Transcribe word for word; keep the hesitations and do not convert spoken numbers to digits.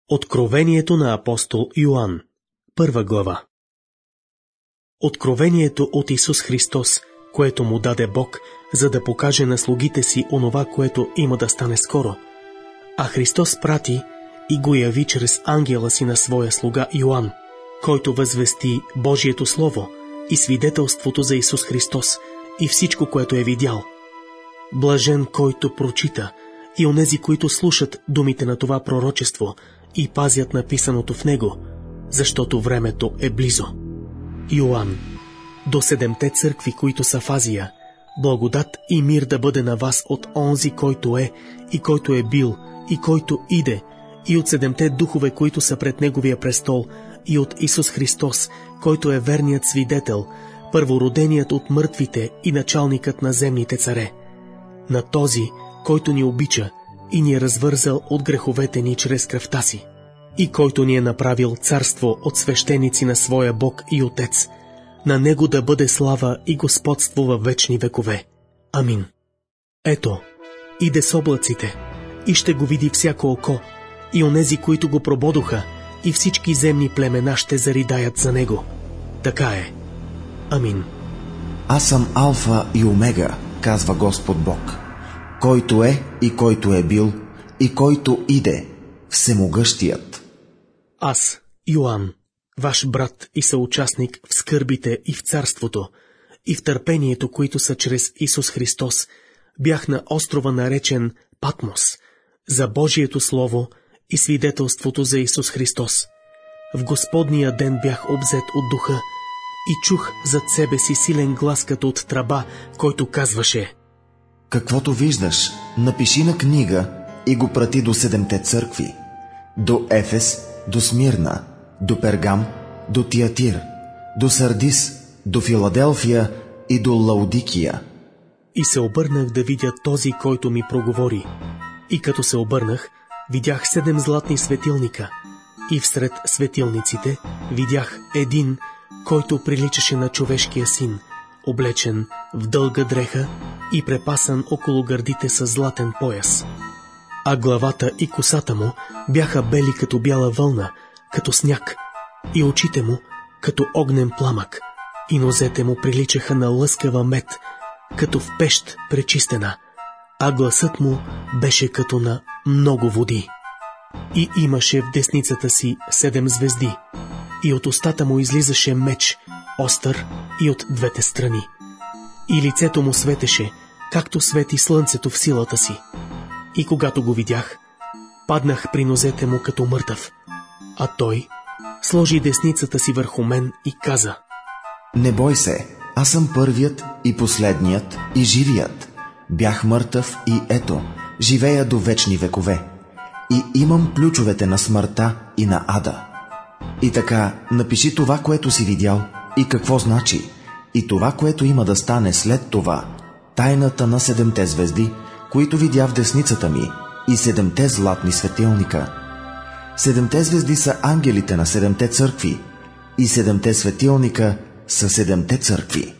Откровението на апостол Йоан, първа глава. Откровението от Исус Христос, което му даде Бог, за да покаже на слугите си онова, което има да стане скоро. А Христос прати и го яви чрез ангела си на своя слуга Йоан, който възвести Божието Слово и свидетелството за Исус Христос и всичко, което е видял. Блажен, който прочита, и онези, които слушат думите на това пророчество и пазят написаното в него, защото времето е близо. Йоан, до седемте църкви, които са в Азия, благодат и мир да бъде на вас от онзи, който е, и който е бил, и който иде, и от седемте духове, които са пред неговия престол, и от Исус Христос, който е верният свидетел, първороденият от мъртвите и началникът на земните царе. На този, който ни обича и ни е развързал от греховете ни чрез кръвта си, и който ни е направил царство от свещеници на своя Бог и Отец, на Него да бъде слава и господство във вечни векове. Амин. Ето, иде с облаците, и ще го види всяко око, и онези, които го прободоха, и всички земни племена ще заридаят за Него. Така е. Амин. Аз съм Алфа и Омега, казва Господ Бог, който е и който е бил, и който иде, всемогъщият. Аз, Йоан, ваш брат и съучастник в скърбите и в царството, и в търпението, които са чрез Исус Христос, бях на острова наречен Патмос, за Божието Слово и свидетелството за Исус Христос. В Господния ден бях обзет от духа и чух зад себе си силен глас като от тръба, който казваше: каквото виждаш, напиши на книга и го прати до седемте църкви, до Ефес, до Смирна, до Пергам, до Тиатир, до Сардис, до Филаделфия и до Лаудикия. И се обърнах да видя този, който ми проговори. И като се обърнах, видях седем златни светилника, и всред светилниците видях един, който приличаше на човешкия син, облечен в дълга дреха и препасан около гърдите с златен пояс. А главата и косата му бяха бели като бяла вълна, като сняг, и очите му като огнен пламък, и нозете му приличаха на лъскава мед, като в пещ пречистена, а гласът му беше като на много води. И имаше в десницата си седем звезди, и от устата му излизаше меч, остър и от двете страни. И лицето му светеше, както свети слънцето в силата си. И когато го видях, паднах при нозете му като мъртъв. А той сложи десницата си върху мен и каза: не бой се, аз съм първият и последният и живият. Бях мъртъв и ето, живея до вечни векове. И имам ключовете на смъртта и на ада. И така, напиши това, което си видял, и какво значи, и това, което има да стане след това, тайната на седемте звезди, които видя в десницата ми, и седемте златни светилника. Седемте звезди са ангелите на седемте църкви, и седемте светилника са седемте църкви.